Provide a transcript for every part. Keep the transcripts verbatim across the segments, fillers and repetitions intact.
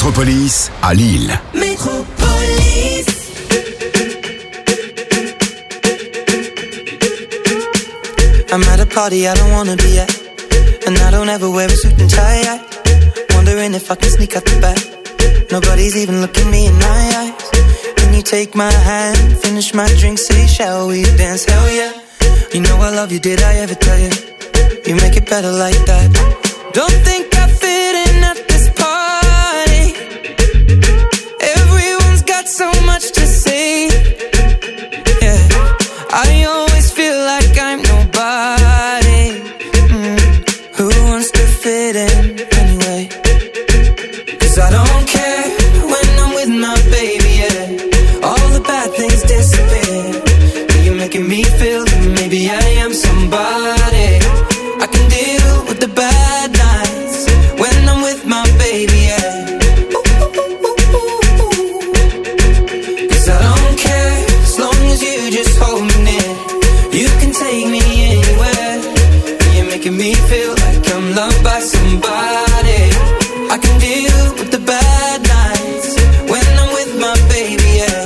Métropolis à Lille. Métropolis. I'm at a party I don't wanna be at, and I don't ever wear a suit and tie yet. Wondering if I can sneak out the back. Nobody's even looking me in my eyes. Can you take my hand, finish my drink, say shall we dance? Hell yeah. You know I love you, did I ever tell you? You make it better like that. Don't think I fit in at this party. Everyone's got so much to say. Yeah, I always feel like I'm nobody. Mm. Who wants to fit in anyway? Cause I don't care when I'm with my baby, yeah. All the bad things disappear. You're making me feel that maybe I am somebody. I can deal with the bad nights when I'm with my baby, yeah. Cause I don't care as long as you just hold me near. You can take me anywhere. You're making me feel like I'm loved by somebody. I can deal with the bad nights when I'm with my baby, yeah.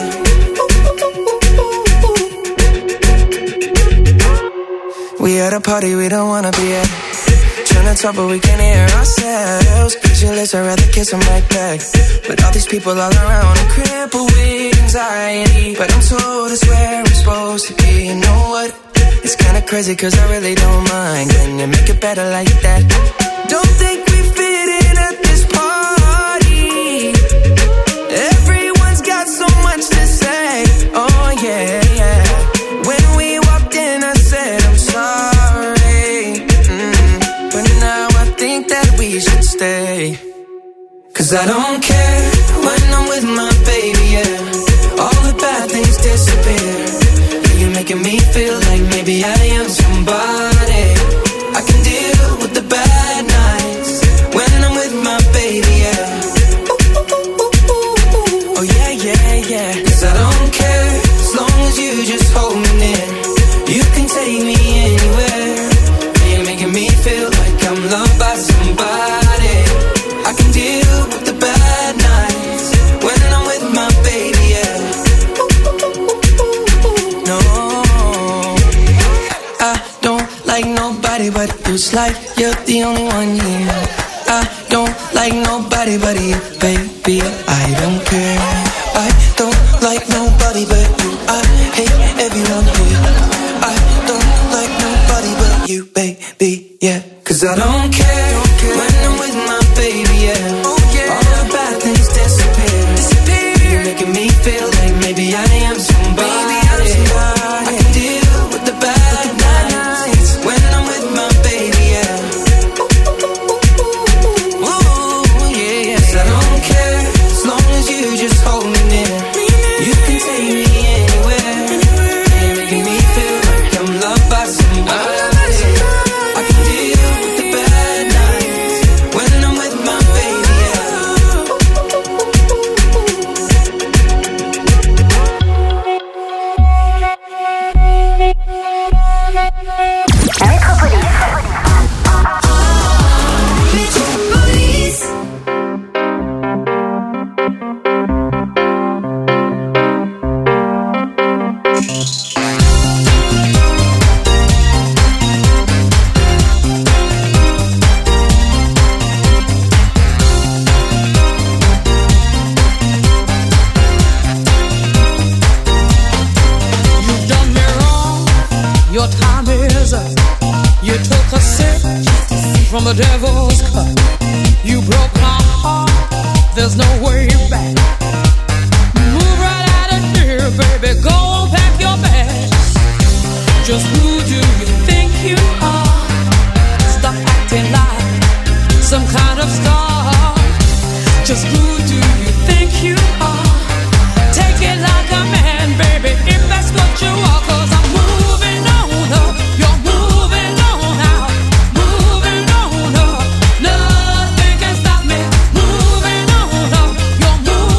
We at a party we don't wanna be at. Tryna talk but we can't hear ourselves. Pictureless, I'd rather kiss them right back. But all these people all around, I'm crippled with anxiety. But I'm told it's where I'm supposed to be. You know what? It's kinda crazy cause I really don't mind. Can you make it better like that? Don't think we fit in at this party. Everyone's got so much to say. Oh yeah, yeah. When we walked in I said I'm sorry. Mm. But now I think that we should stay. Cause I don't care when I'm with my baby, yeah. All the bad things disappear. You're making me feel like maybe I am somebody. I can deal with the bad nights when I'm with my baby, yeah. Oh yeah, yeah, yeah. Cause I don't care as long as you just hold me near. You can take me anywhere. You're making me feel like I'm loved by somebody. I can deal with the bad nights when I'm with my baby, yeah. No, I don't like nobody but you. It's like you're the only one here. I don't like nobody but you, baby. I don't care. I don't like nobody but you. I hate everyone here. I don't like nobody but you, baby, yeah. Cause I don't care when I'm with my baby, yeah. All the bad things disappear. You're making me feel like maybe I am somebody. I can deal with the bad nights when I'm with my baby, yeah. Ooh, yeah, yeah. Cause I don't care as long as you just hold me near. You can take me anywhere. You're making me feel like I'm loved by somebody. I can deal with the bad nights when I'm with my baby, yeah. Metropolis. You've done me wrong, your time is up. You took a sip from the devil's cup. You broke my heart, there's no way back. Move right out of here, baby, go and pack your bags. Just who do you think you are? Stop acting like some kind of star. Just who do you think you are? Take it like a man, baby, if that's what you are. Cause I'm moving on up, you're moving on out. Moving on up, nothing can stop me. Moving on up, you're moving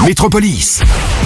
Métropolis.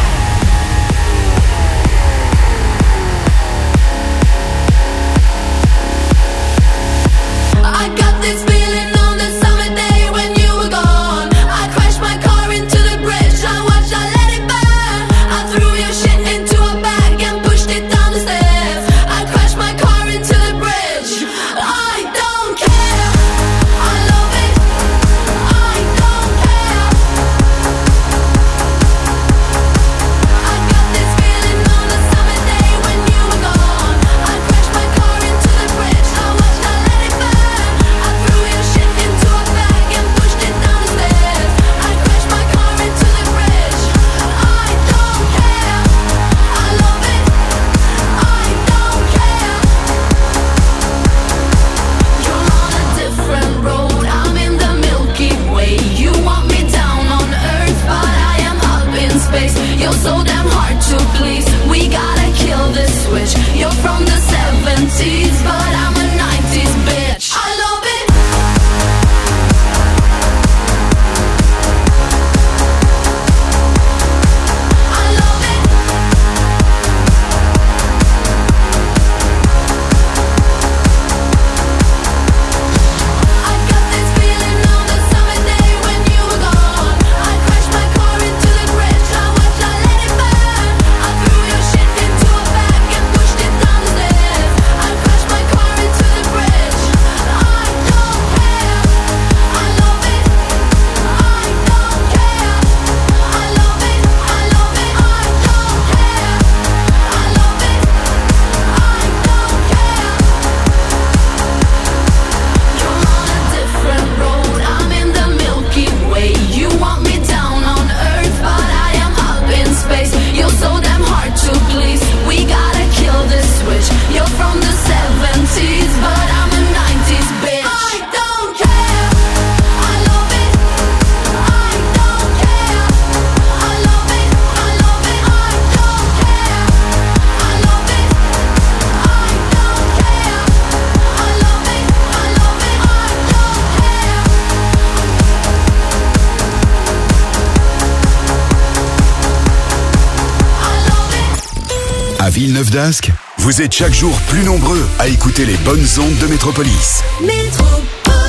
Villeneuve-d'Ascq, vous êtes chaque jour plus nombreux à écouter les bonnes ondes de Métropolis. Métropolis.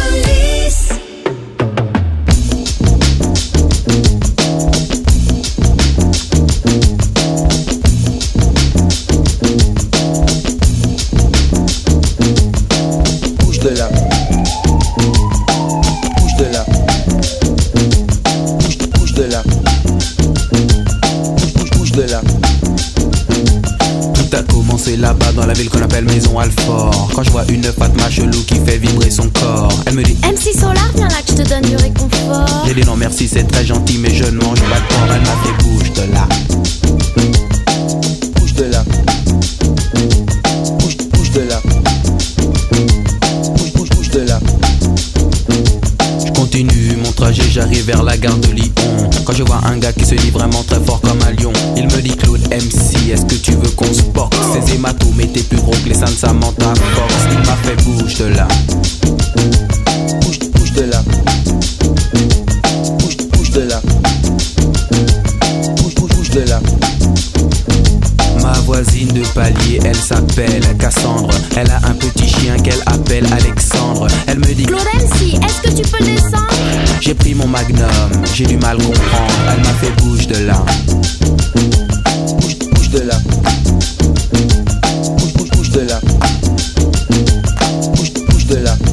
Bouge de là. Bouge de là. Bouge, bouge de là. Bouge, bouge, bouge de là. Tout a commencé là-bas dans la ville qu'on appelle Maison Alfort. Quand je vois une Fatma chelou qui fait vibrer son corps, elle me dit M C Solar, viens là que je te donne du réconfort. J'ai dit non merci, c'est très gentil mais je ne mange pas de porc. Elle m'a fait bouge de là. Bouge de là. Bouge, bouge de là. Bouge, bouge, bouge de là. Je continue mon trajet, j'arrive vers la gare de Lyon. Quand je vois un gars qui se dit vraiment très fort comme un lion, il me dit Claude M C, est-ce que tu veux qu'on se boxe? Ces hématomes étaient plus gros que les seins de Samantha Fox. Il m'a fait bouge de là. Bouge, bouge de là. Bouge, bouge de là. Bouge, bouge, bouge de là. Ma voisine de palier, elle s'appelle Cassandre. Elle a un petit chien qu'elle appelle Alexandre. Elle me dit Claude M C, est-ce que tu peux descendre? J'ai pris mon magnum, j'ai du mal comprendre. Elle m'a fait bouge de là. Bouge, bouge de là. Bouge, bouge, bouge de là. Bouge, bouge de là.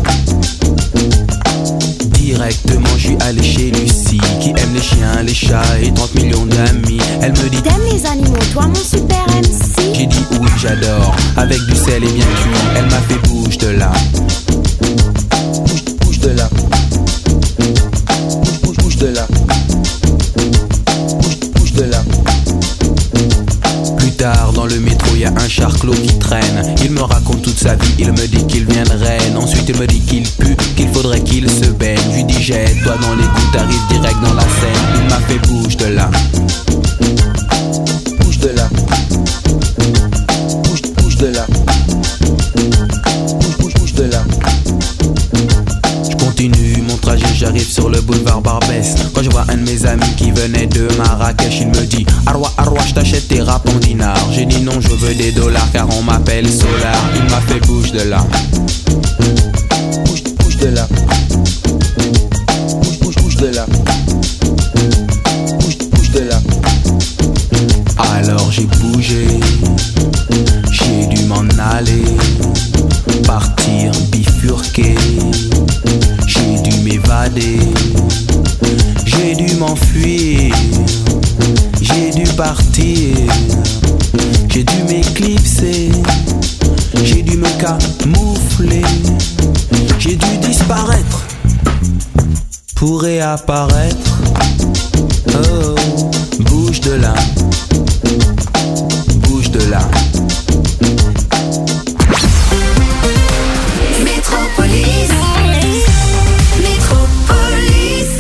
Directement, je suis allé chez Lucie, qui aime les chiens, les chats et trente millions d'amis. Elle me dit t'aimes les animaux, toi mon super M C? J'ai dit oui, j'adore, avec du sel et bien cuit. Elle m'a fait bouge de là. Bouge, bouge de là. Bouge, bouge de là. Bouge, bouge de là. Plus tard dans le métro y a un charclot qui traîne. Il me raconte toute sa vie, il me dit qu'il vient de Rennes. Ensuite il me dit qu'il pue, qu'il faudrait qu'il se baigne. Je lui dis jette-toi dans l'écoute, t'arrives direct dans la Seine. Il m'a fait bouge de là. Bouge de là. Bouge, bouge de là. Bouge, bouge, bouge de là. Je continue mon trajet, j'arrive sur le boulevard Barbès. Quand je vois un de mes amis qui venait de Marrakech, il me dit Arwa, Arwa, je t'achète tes rap en dinars. J'ai dit non, je veux des dollars car on m'appelle Solar. Il m'a fait bouge de là. Bouge, bouge de là. Bouge, bouge, bouge de là. Bouge, bouge de là. Alors j'ai bougé, j'ai dû m'en aller, partir bifurquer, j'ai dû m'évader, j'ai dû m'enfuir, j'ai dû partir, j'ai dû m'éclipser, j'ai dû me camoufler, j'ai dû disparaître pour réapparaître. Oh, bouge de là. Bouge de là. Métropolis. Métropolis.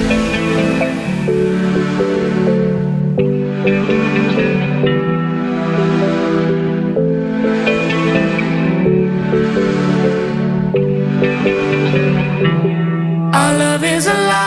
Our love is alive.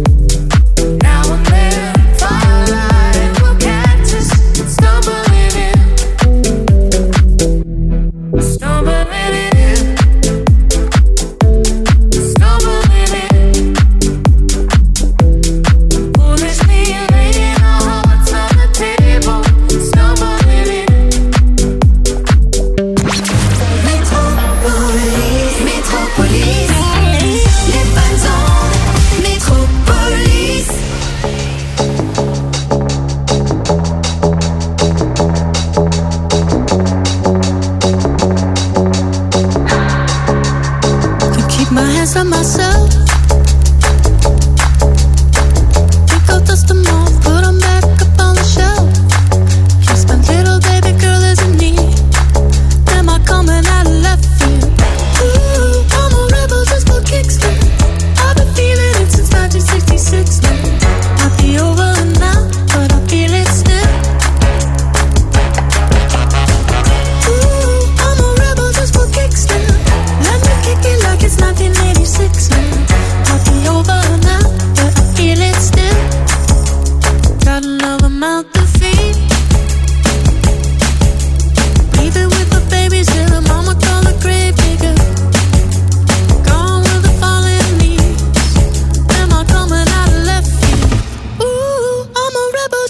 Stumbling in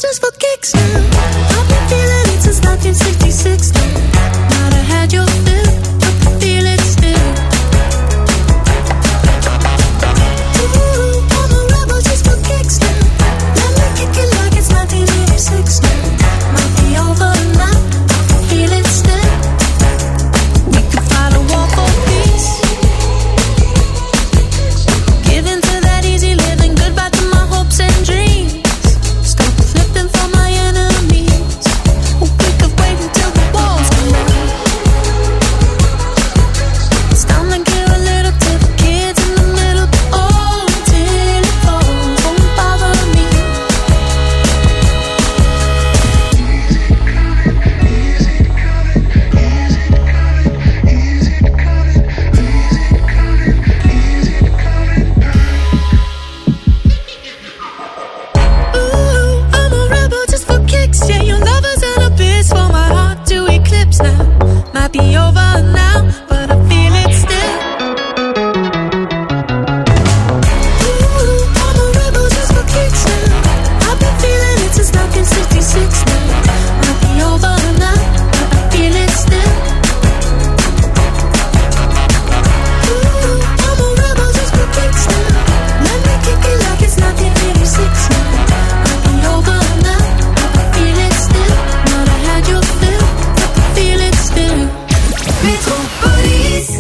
just for kicks now. I've been feeling it since nineteen sixty-six now. Might have had your fill, but I feel it still. Ooh, I'm a rebel just for kicks now. Let me kick it like it's nineteen eighty-six now. Might be over now, I feel it still. We could fight a war for peace. Give in to that easy living, goodbye to my hopes and dreams. Stop flipping for my enemies. Oh, we could wait until the walls come down. It's time to give a little to the kids in the middle. Oh, till it falls, won't bother me. Ooh, I'm a rebel just for kicks. Yeah, your lover's an abyss for my heart to eclipse now. Might be over now, but I feel it still. Ooh, I'm a rebel just for kicks now. I've been feeling it since nineteen sixty-six now. Might be over now, but I feel it still. Ooh, I'm a rebel just for kicks now. Let me kick it like it's nineteen eighty-six now. Might be over now, but I feel it still. Might have had your fill, but I feel it still. Metropolis.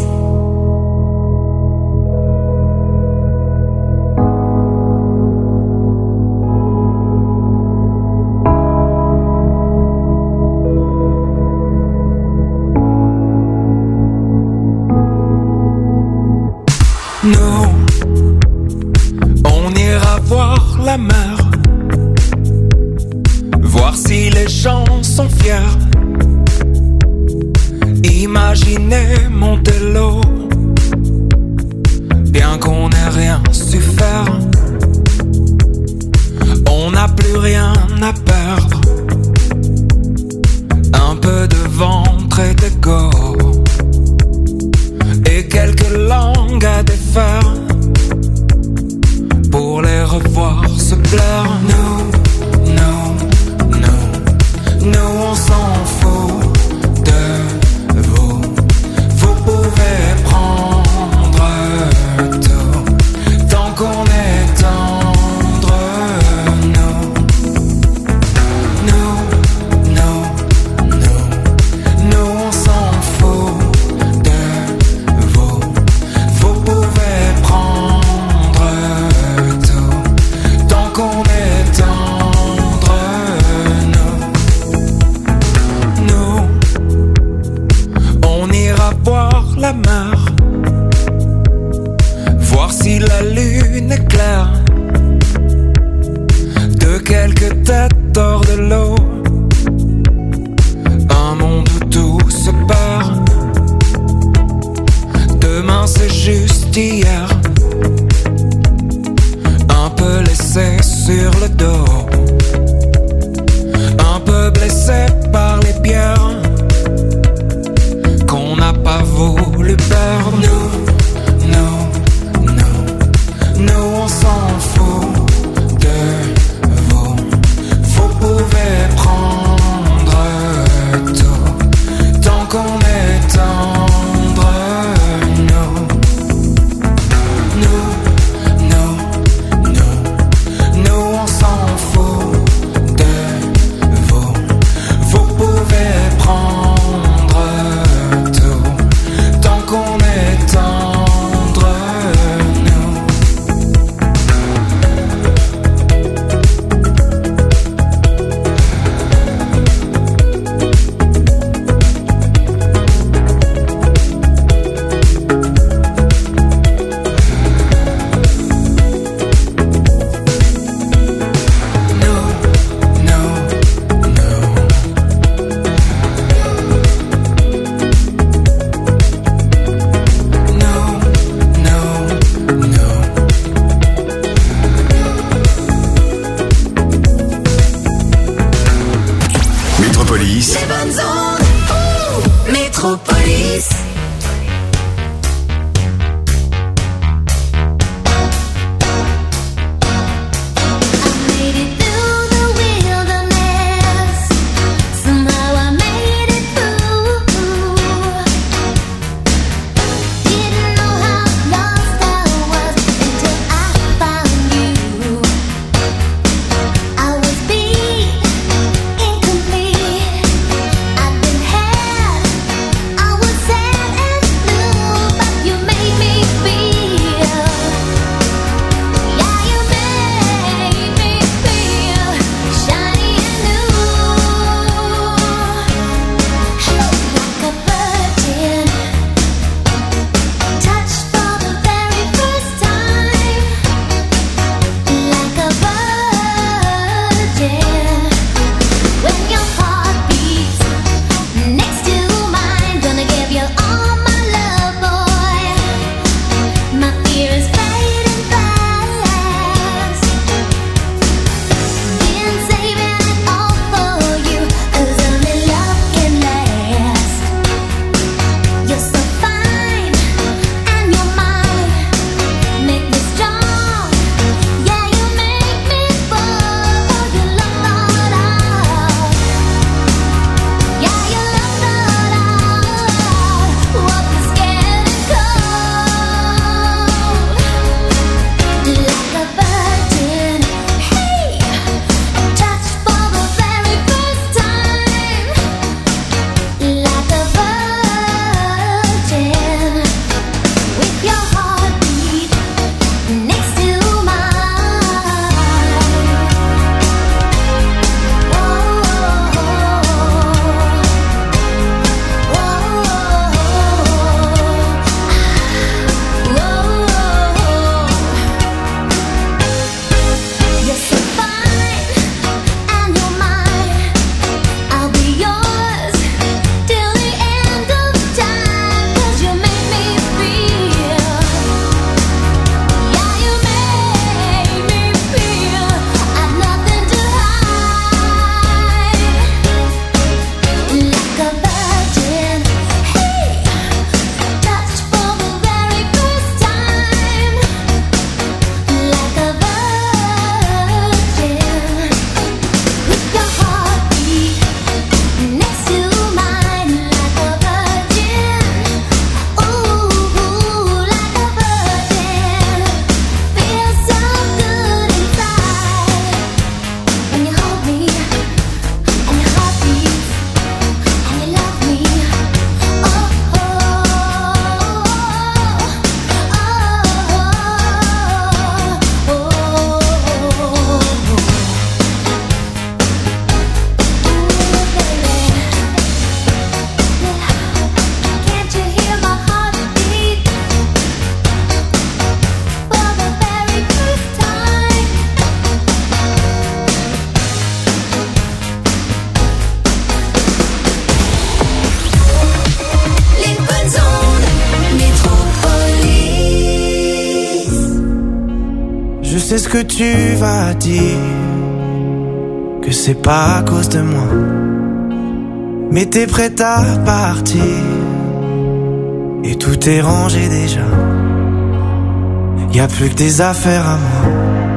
Nous, on ira voir la mer, voir si les gens sont fiers. Imaginez Montello, bien qu'on n'ait rien su faire. On n'a plus rien à perdre, un peu de ventre et d'ego, et quelques langues à défaire, pour les revoir se plaire. Nous, nous, nous, nous on s'en fout de vous. Vous pouvez prendre tout, tant qu'on est tendre. Nous, nous, nous, nous, nous on s'en fout de vous. Vous pouvez prendre tout, tant qu'on est tendre. Nous, nous, on ira voir la mer, voir si la lune est claire. De quelques têtes hors de l'eau, un monde où tout se perd. Demain c'est juste hier, un peu laissé sur le dos, un peu blessé par les pierres qu'on n'a pas voulu perdre. Nous, nous, nous, nous on s'en fout de vous. Vous pouvez prendre tout, tant qu'on est tendre. Nous, nous, nous, nous, nous on s'en fout de vous. Vous pouvez prendre tout, tant qu'on est tendre. Nous. I made it through the wilderness. sais ce que tu vas dire, que c'est pas à cause de moi. Mais t'es prête à partir et tout est rangé déjà. Y'a plus que des affaires à moi.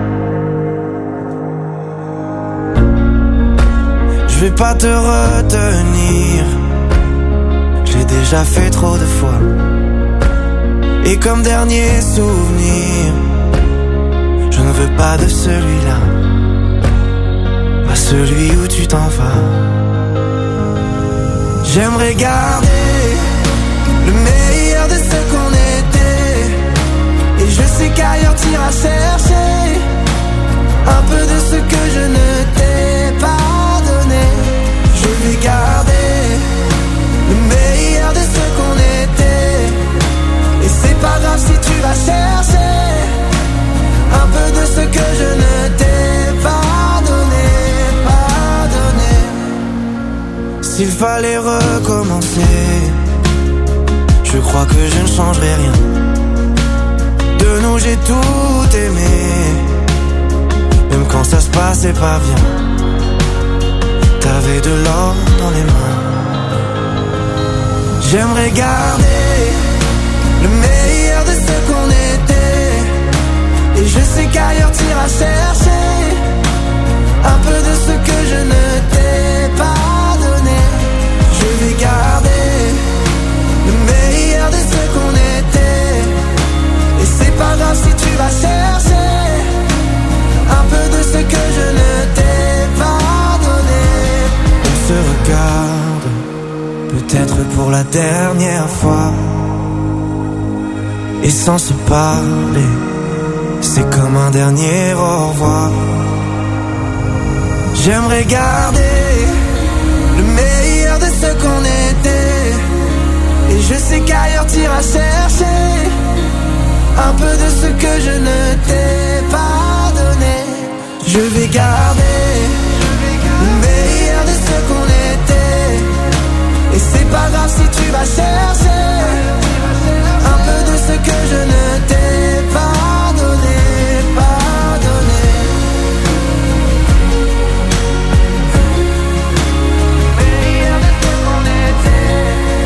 Je vais pas te retenir, je l'ai déjà fait trop de fois. Et comme dernier souvenir, je ne veux pas de celui-là, pas celui où tu t'en vas. J'aimerais garder le meilleur de ce qu'on était, et je sais qu'ailleurs t'iras chercher un peu de ce que je ne t'ai pas donné. Je vais garder le meilleur de ce qu'on était, et c'est pas grave si tu vas chercher un peu de ce que je ne t'ai pas donné, pas donné. S'il fallait recommencer, je crois que je ne changerai rien. De nous j'ai tout aimé, même quand ça se passait pas bien. T'avais de l'or dans les mains. J'aimerais garder le meilleur de ce qu'on était, et je sais qu'ailleurs t'iras chercher un peu de ce que je ne t'ai pas donné. Je vais garder le meilleur de ce qu'on était, et c'est pas grave si tu vas chercher un peu de ce que je ne t'ai pas donné. On se regarde, peut-être pour la dernière fois, et sans se parler, c'est comme un dernier au revoir. J'aimerais garder le meilleur de ce qu'on était, et je sais qu'ailleurs t'iras chercher un peu de ce que je ne t'ai pas donné. Je vais garder le meilleur de ce qu'on était, et c'est pas grave si tu vas chercher un peu de ce que je ne t'ai pas donné, pas donné. Meilleur de ce qu'on était,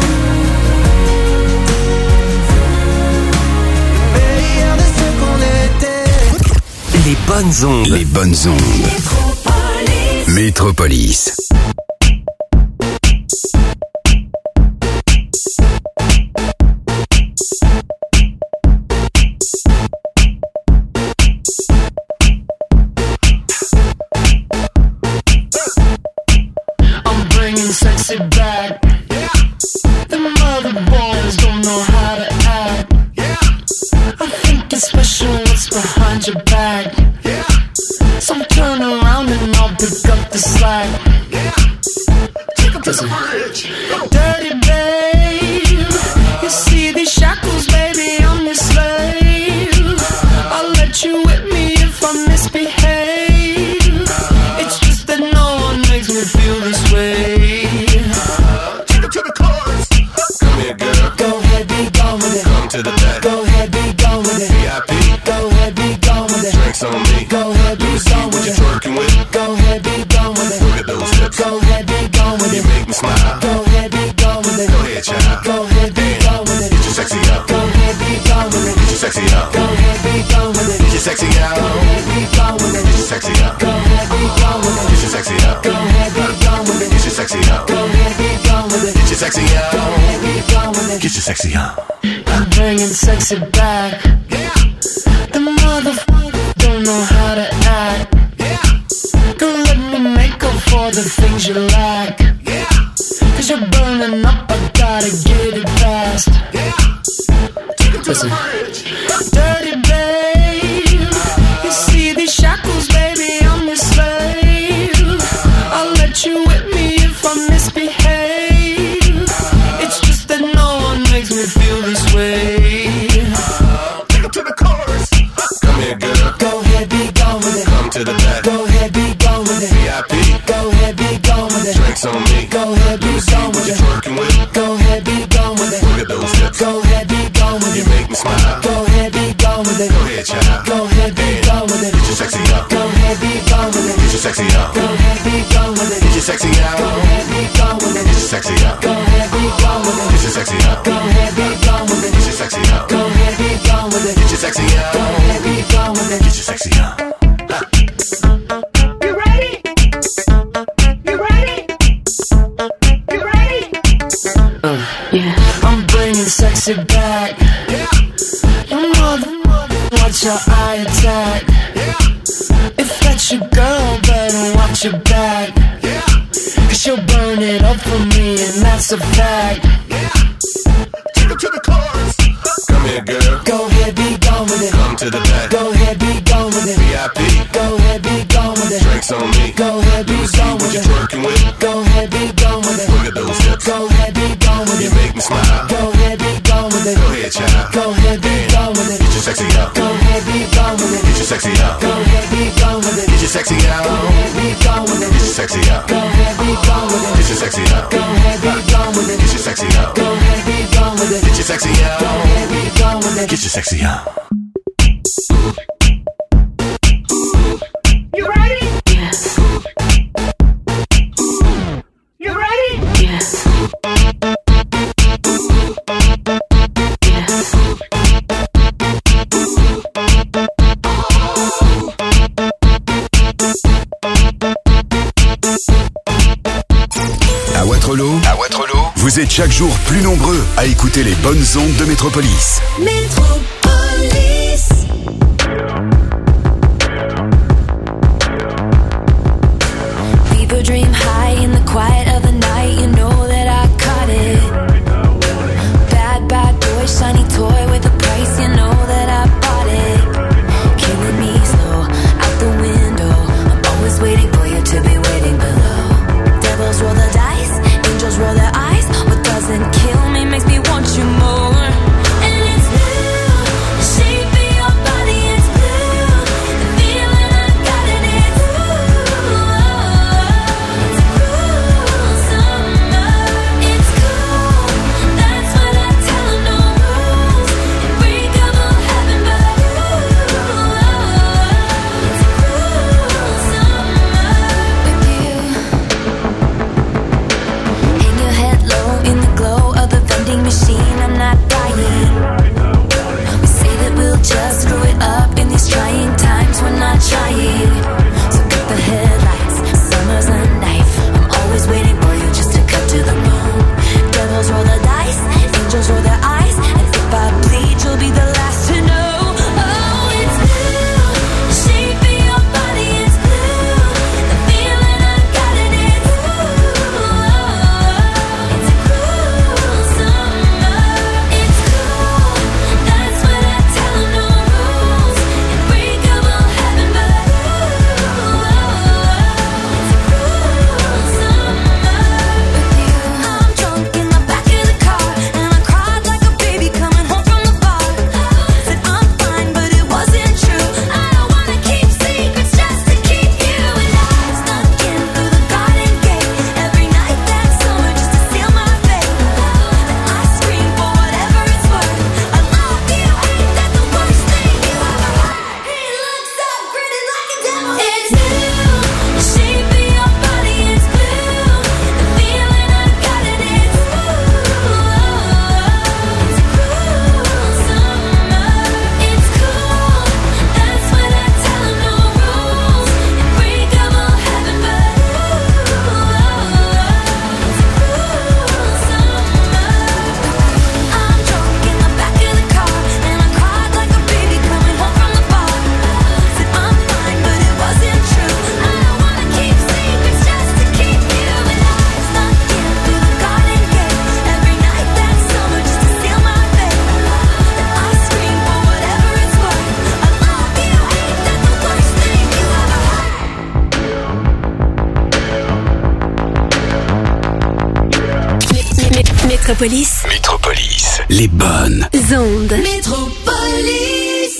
meilleur de ce qu'on était. Les bonnes ondes, les bonnes ondes. Métropolis. Métropolis. Sexy back. Yeah. The mother boys don't know how to act. Yeah. I think it's special what's behind your back. Yeah. So turn around and I'll pick up the slack. Yeah. Take up to the bridge. Dirty babe, you see these shackles, baby, I'm your slave. I'll let you whip me if I misbehave. It's just that no one makes me feel this way. To the back. Go ahead, be gone with it. V I P. Go ahead, be gone with it. Drinks on me. Go ahead, be gone with it. What you twerking with? Go ahead, be gone with it. Look at those hips. Go ahead, be gone with it. You make me smile. Go ahead, be gone with it. Go ahead, child. Go ahead, be gone with it. Get your sexy out. Go ahead, be gone with it. Get your sexy out. Go ahead, be gone with it. Get your sexy out. Go ahead, be gone with it. Get your sexy out. Go ahead, be gone with it. Get your sexy out. Go ahead, be gone with it. Get your sexy out. Go ahead, be gone with it. Get your sexy out. Go ahead, be gone with it. Get your sexy out. I'm bringing sexy back. Yeah. The motherfucker don't know how to act. Yeah. Don't let me make up for the things you lack. Yeah. Cause you're burning up, I gotta get it fast. Yeah. Take it to Listen. the bridge. Dirty babe, you see these shackles, baby, I'm your slave. I'll let you whip me if I misbehave. It's just that no one makes me feel this way. Take it to the chorus. Come here, girl. Go ahead, be gone with it. Come to the back. Go ahead, be gone with it. V I P. Go ahead, be gone with it. Drinks on me. Go ahead, be gone What with you it. twerking with? Go ahead, be gone with it. Look at those hips. Go ahead, be gone with You it. make me smile. Go ahead, be gone with it. Go ahead, child. Go ahead, be gone with it. sexy out. Go ahead, be gone with it. Get your sexy out. Go ahead, be gone with it. Get your sexy out. Go ahead, be gone with it. Get your sexy out. Go ahead, be gone with it. Get your sexy out. Go ahead, be gone with it. Get your sexy out. Go ahead, be gone with it. Get your sexy out. You ready? You ready? You ready? Uh, yeah. I'm bringing sexy back. Yeah. You mother, watch your eye attack. Yeah. If that's your girl, better watch your back. Yeah. Cause she'll burn it up for me, and that's a fact. Yeah. Take her to the chorus. Come here, girl. Go ahead, be gone with it. Come to the back. Go ahead, be gone with it. V I P. Go ahead, be gone with it. Drinks on me. Go ahead, be gone with it. Working with. Go ahead, be gone with it. Look at those hips. Go ahead, be gone with You it. make me smile. Go ahead, be gone with it. Go ahead, child. Go ahead, be gone with it. Get your sexy out. Go ahead, be gone with it. Get your sexy out. Go ahead, be gone with it. Get your sexy out. Go ahead, be gone with it. Get your sexy out. Go ahead, be gone with it. Get your sexy out. Go ahead, be gone with it. Get your sexy out. Go ahead, be gone with it. Get your sexy out. Go ahead, be gone with it. Get your sexy out. You ready? Yes. You ready? Yes. Yes. À Waterloo, à Waterloo, vous êtes chaque jour plus nombreux à écouter les bonnes ondes de Métropolis. Métropolis. People dream high in the quiet of the night. You know that I caught it. Bad, bad boy, shiny toy with a price. You know that I bought it. Killing me slow, out the window. I'm always waiting for you to be waiting below. Devils roll the dice, angels roll their eyes. What doesn't kill me makes me want you more. And it's blue, the shape of your body is blue. The feeling I got in it, ooh. It's a cruel summer. It's cool, that's what I tell 'em, no rules. Unbreakable heaven, but ooh. It's a cruel summer with you. Hang your head low in the glow of the vending machine. I'm not dying. We say that we'll just screw it up in these trying times. We're not trying. So cut the headlights. Summer's a knife. I'm always waiting for you just to cut to the bone. Devils roll the dice. Angels roll their eyes. And if I bleed, you'll be the last to know. Oh, it's blue. The shape of your body is blue. The feeling I got in it, ooh. It's a cruel summer. It's cool, that's what I tell 'em, no rules. Unbreakable heaven, but ooh. It's a cruel summer with you. I'm drunk in the back of the car, and I cried like a baby coming home from the bar. Said I'm fine, but it wasn't true. I don't wanna keep secrets just to keep you. And I snuck in through the garden gate every night that summer just to seal my fate. Then I scream for whatever it's worth. I love you, ain't that the worst thing you ever heard? He looks up, grinning like a devil. It's blue, the shape of your body is blue. The feeling I got in it, ooh. It's a cruel summer. It's cool, that's what I tell 'em, no rules. Unbreakable heaven, but ooh. It's a cruel summer. I'm drunk in the back of the car, and I cried like a baby coming home from the bar. Said I'm fine, but it wasn't true. I don't wanna keep secrets just to keep you. And I snuck in through the garden gate every night that summer just to seal my fate. Then I scream for whatever it's worth. I love you, ain't that the worst thing you ever heard? Métropolis. Métropolis, les bonnes Ondes. Métropolis.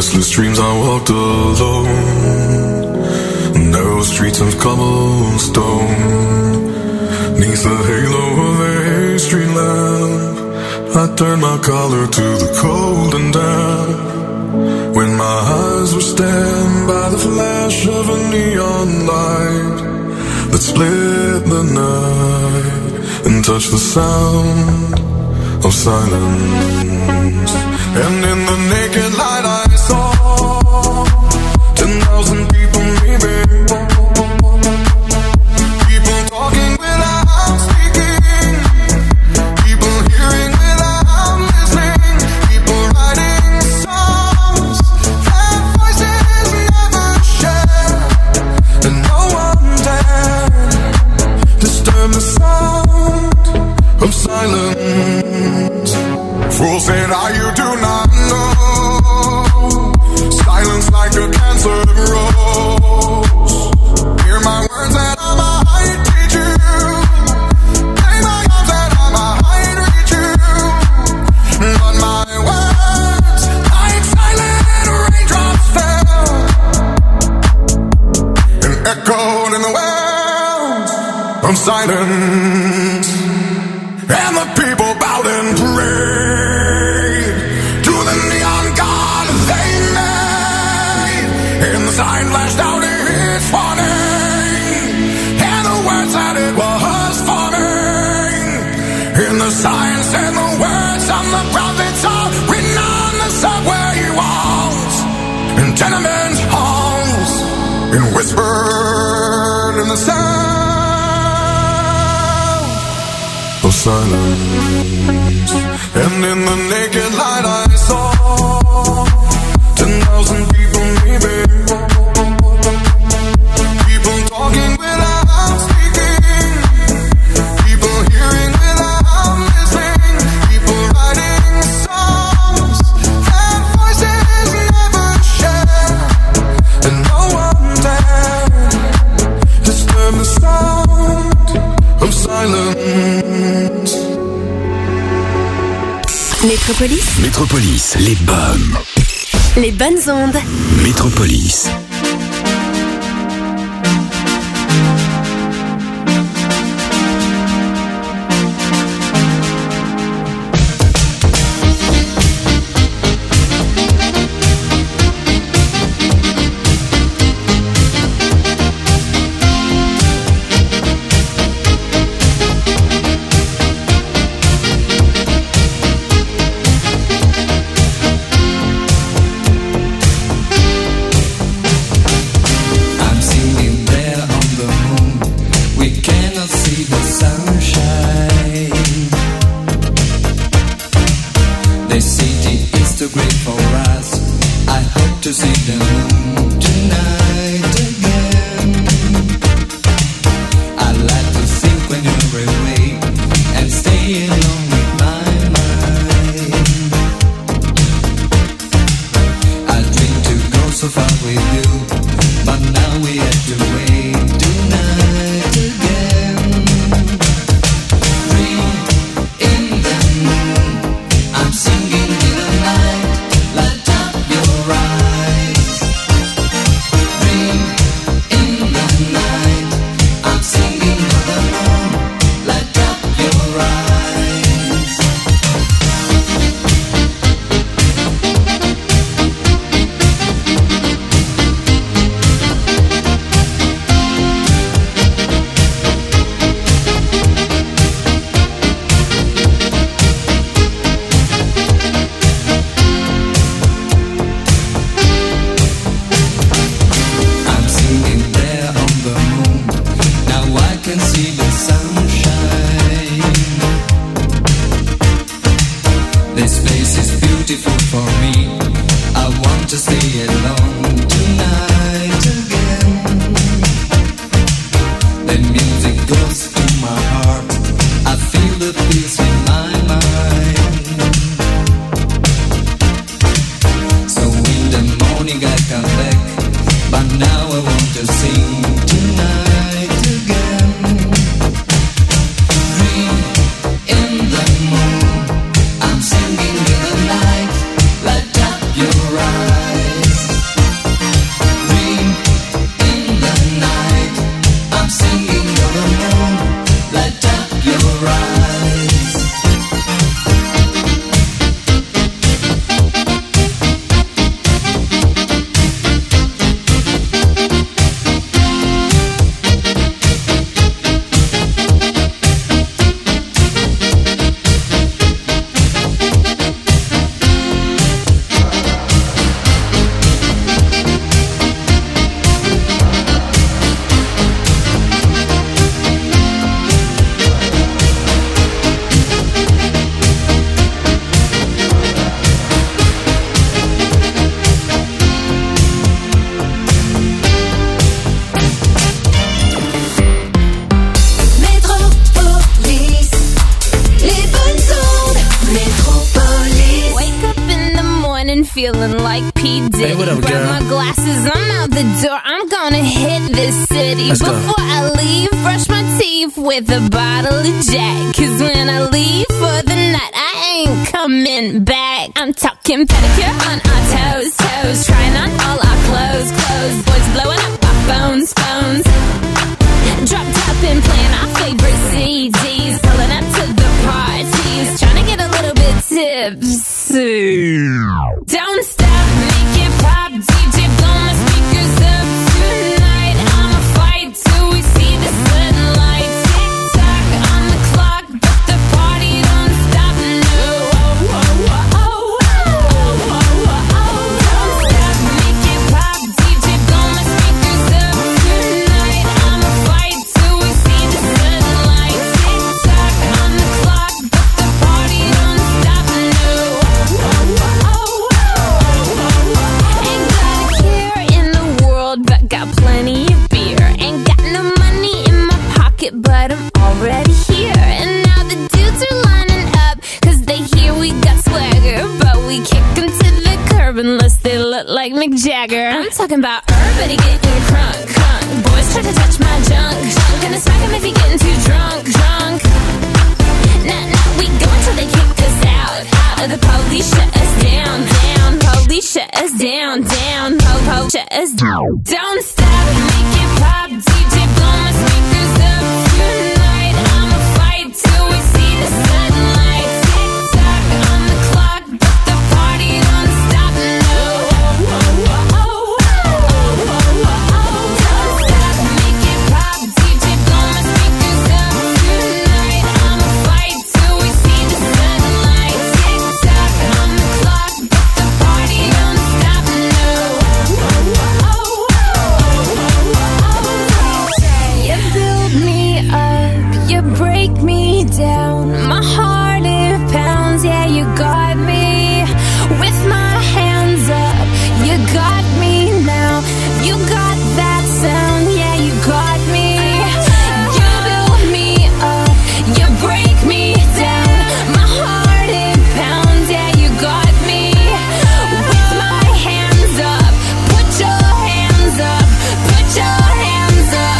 restless dreams I walked alone. Narrow streets of cobblestone. Neath the halo of a street lamp, I turned my collar to the cold and damp. When my eyes were stabbed by the flash of a neon light that split the night and touched the sound of silence. And in the naked light I saw ten thousand people maybe, people talking without speaking, people hearing without listening, people writing songs that voices never share, and no one dared disturb the sound of silence. Fools said, "Ah, you do not know. Silence like a cancer grows. Hear my words that I might teach you. Play my arms that I might reach you. But my words, like silent raindrops, fell and echoed in the wells of silence. And the people bowed and prayed to the neon god they made. And the sign flashed out its warning, and the words that it was forming. And the sign said the words of the prophets are written on the subway walls and tenement halls, and whispered in the sound of silence. And in the naked light I saw ten thousand people maybe, people talking without speaking, people hearing without listening, people writing songs that voices never share, and no one dared disturb the sound of silence. Métropolis. Métropolis, les bonnes. Les bonnes ondes. Métropolis. In the moon, I'm singing in the night, light morning feeling like P. Diddy. Hey, what up, Grab girl? my glasses, I'm out the door. I'm gonna hit this city. Let's go. Before I leave, brush my teeth with a bottle of Jack. Cause when I leave for the night, I ain't coming back. I'm talking pedicure on our toes, toes. Trying on all our clothes, clothes. Boys blowing up our phones, phones. Drop top and playing our favorite C Ds. Pulling up to the parties. Trying to get a little bit tipsy. Don't stop, make it pop. D J blow my speakers up tonight. I'ma fight till we see the sunlight. Tick tock on the clock, but the party don't stop. No. Oh, oh, oh, oh, oh, oh, oh, oh. Don't stop, make it pop. D J blow my speakers up tonight. I'ma fight till we see the sunlight. Tick tock on the clock, but the party don't stop. No. Oh, oh, oh, oh, oh, oh. Ain't got a care in the world, but got plenty of beer. Ain't got no money in my pocket, but I'm already here. And now the dudes are lining up, cause they hear we got swagger. But we kick them to the curb unless they look like Mick Jagger. I'm talking about everybody getting crunk, crunk. Boys try to touch my junk, junk. Gonna smack him if he getting too drunk, drunk. Nah, nah, we go until they kick us out, out. The police shut us down, down. Police shut us down, down. Po, po, shut us down. Don't stop, make it pop. D J blow my speakers up tonight. I'ma fight till we see the sunlight. Tick tock on the clock, but the party don't stop. No. Oh, oh, oh, oh, oh, oh, oh, oh. Don't stop, make it pop. D J blow my speakers up tonight. I'ma fight till we see the sunlight. Tick tock on the clock, but the party don't stop. No. Oh, oh, oh, oh, oh, oh. You build me up, you break me down. My heart it pounds, yeah, you got me. With my hands up, you got me now. You got that sound, yeah, you got me. You build me up, you break me down. My heart it pounds, yeah, you got me. With my hands up, put your hands up, put your hands up.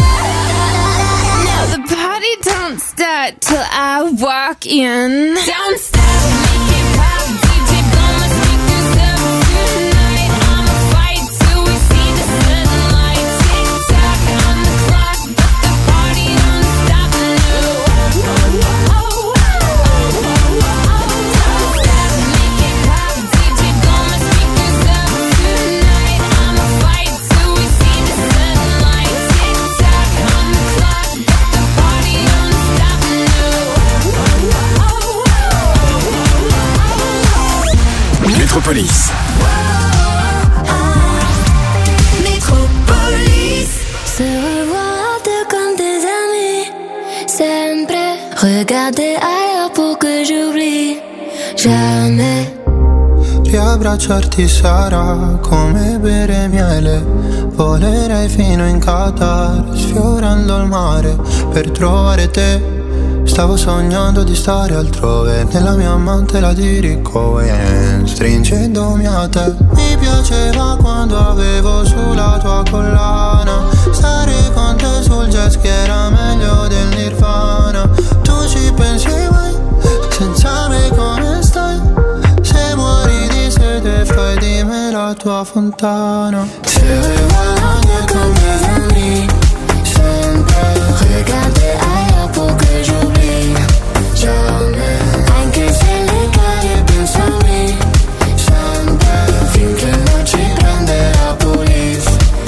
Now the party don't start till I walk in. Don't stop, make it pop. D J blow my speakers up tonight. I'ma fight till we see the sunlight. Tick tock on the clock, but the party don't stop. No. Oh, oh, oh, oh, oh, oh, oh. Don't stop, make it pop. D J blow my speakers up tonight. I'ma fight till we see the sunlight. Tick tock on the clock, but the party don't stop. No. Oh, oh, oh, oh, oh, oh. Métropolis. Métropolis. Se revoir deux comme des amis. Sempre. Regarder ailleurs pour que j'oublie. Jamais. Riabbracciarti sarà come bere miele. Volerei fino in Qatar, sfiorando il mare per trovare te. Stavo sognando di stare altrove, nella mia amante la dirico e stringendomi a te. Mi piaceva quando avevo sulla tua collana, stare con te sul jet ski era meglio del Nirvana. Tu ci pensi mai, senza me come stai? Se muori di sete fai di me la tua fontana. Se regarder comme des amis, sempre. Regarder ailleurs pour que j'oublie. Jamais. Anche se le cade penso a me. Sempre. Finché non ci prende la police.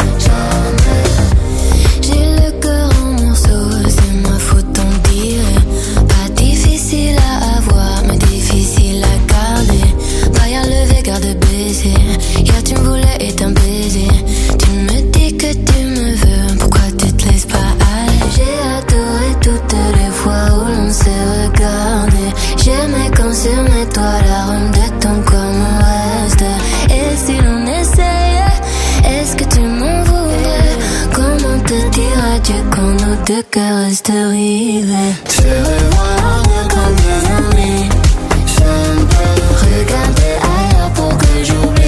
Jamais. J'ai le cœur en morceaux, c'est ma faute on dirait. Pas difficile à avoir, mais difficile à garder. Pas à lever, garde baiser. Hier tu me voulais et un baiser. Tu me dis que tu me veux, pourquoi tu te laisses pas aller? J'ai adoré toutes les fois où l'on s'est regardé. J'aimais quand sur mes toits l'arôme de ton corps me reste. Et si l'on essayait, est-ce que tu m'en voudrais? Comment te dire adieu quand nos deux cœurs restent rivés? Se regarder comme des amis, sempre. Regarder ailleurs pour que j'oublie.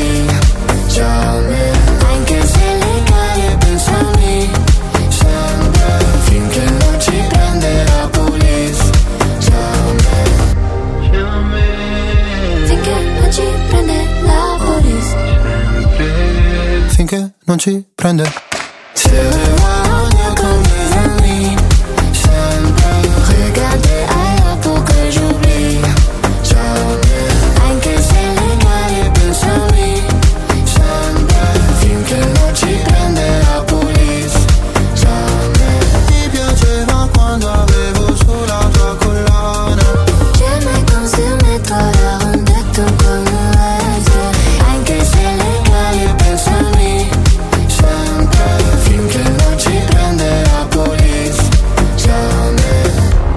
finché non ci prende. Se rimango con des amis, sempre regarder ailleurs pour que j'oublie. Jamais, anche se le mani pensami, sempre finché non ci prende la police. Jamais, ti piaceva quando avevo sulla tua collana. J'aimais quand sur mes toits la rondette comme un reste. Anche se le mani pensami, sempre finché non ci prende la police. Jamais.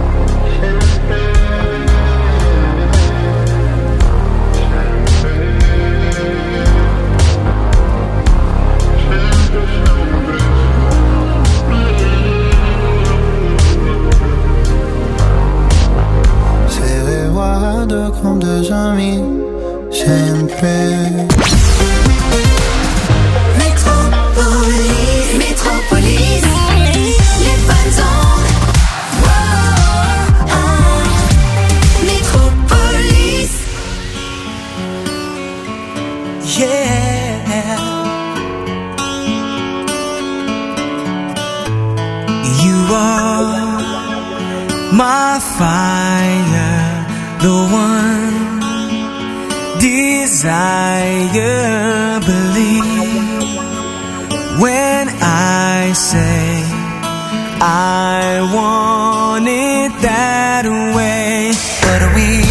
Se regarde comme des amis, sempre. Métropolis, Métropolis, les bonnes ondes. Wow, ah, Métropolis. Yeah, you are my fire, the one desire. Believe when I say I want it that way. But we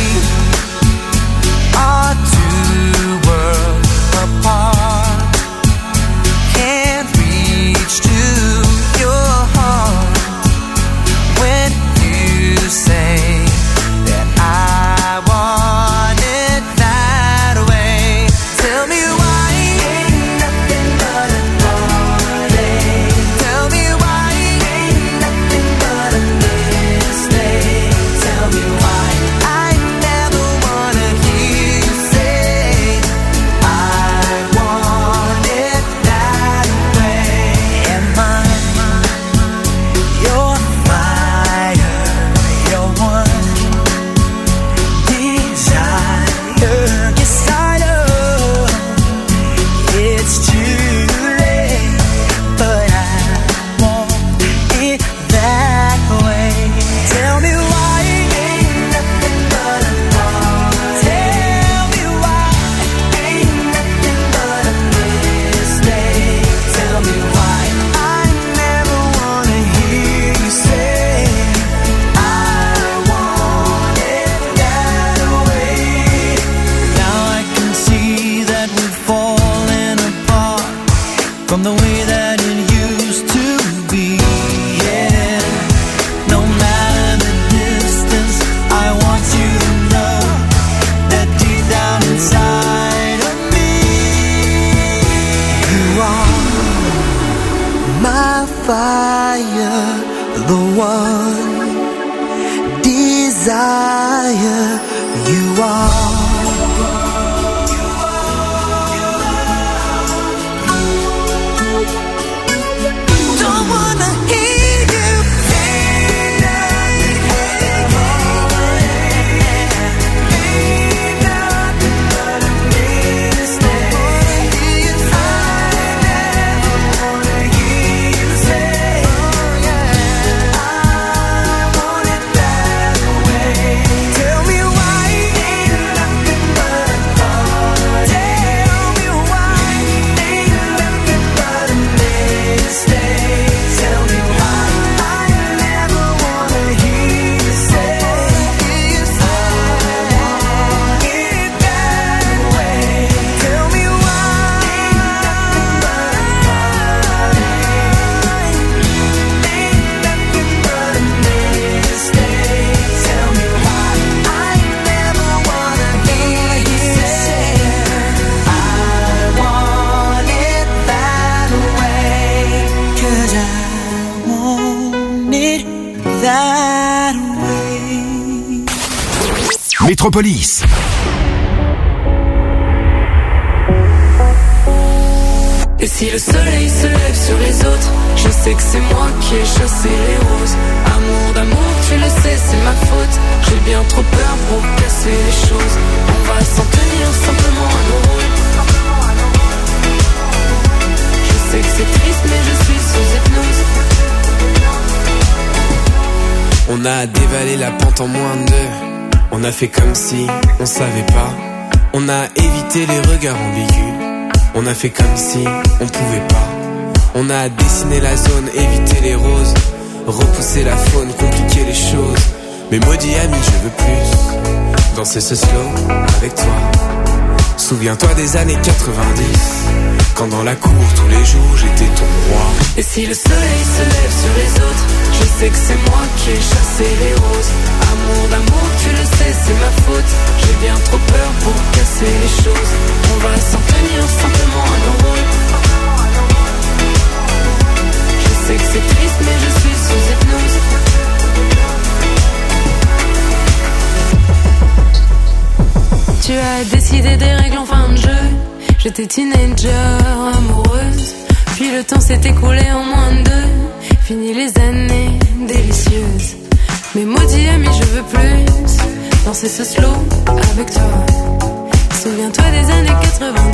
are two worlds apart, can't reach to your heart when you say that I want it that way. Tell me why ain't nothing but a heartache. Tell me why ain't nothing but a mistake. Tell me why I never wanna hear you say I want it that way. Am I your fire, your one desire? Yes, I know it's too late, but I want it that way. Tell me why ain't nothing but a thought. Tell me why ain't nothing but a mistake. Tell me why I never wanna hear you say I want it that way. Now I can see that we've fallen apart from the way that it used to be. Yeah, no matter the distance, I want you to know that deep down inside of me, you are my fire, the one desire. You are. Don't wanna hear you say nothing but a mistake. I never wanna hear you say I want it that way. Tell me why ain't nothing but a thought. Tell me why ain't nothing but a mistake. Tell me why I never wanna hear you say I want it that way. Tell me why ain't nothing but a thought. Ain't nothing but a mistake. Tell me why I never wanna hear you say I want it that way. 'Cause I want it that way. Métropolis. Et si le soleil se lève sur les autres, je sais que c'est moi qui ai chassé les roses. Amour d'amour, tu le sais, c'est ma faute. J'ai bien trop peur pour casser les choses. On va s'en tenir simplement à nos rôles. a dévalé la pente en moins de deux. On a fait comme si on savait pas. On a évité les regards ambigus. On a fait comme si on pouvait pas. On a dessiné la zone, évité les roses, repousser la faune, compliquer les choses. Mais maudit ami, je veux plus danser ce slow avec toi. Souviens-toi des années quatre-vingt-dix, quand dans la cour tous les jours j'étais ton roi. Et si le soleil se lève sur les autres, je sais que c'est moi qui ai chassé les roses. Amour d'amour, tu le sais, c'est ma faute. J'ai bien trop peur pour casser les choses. On va s'en tenir simplement à nos rôles. Je sais que c'est triste mais je suis sous hypnose. Tu as décidé des règles en fin de jeu. J'étais teenager, amoureuse. Puis le temps s'est écoulé en moins de deux. Fini les années délicieuses. Mais maudit ami, je veux plus danser ce slow avec toi. Souviens-toi des années quatre-vingt.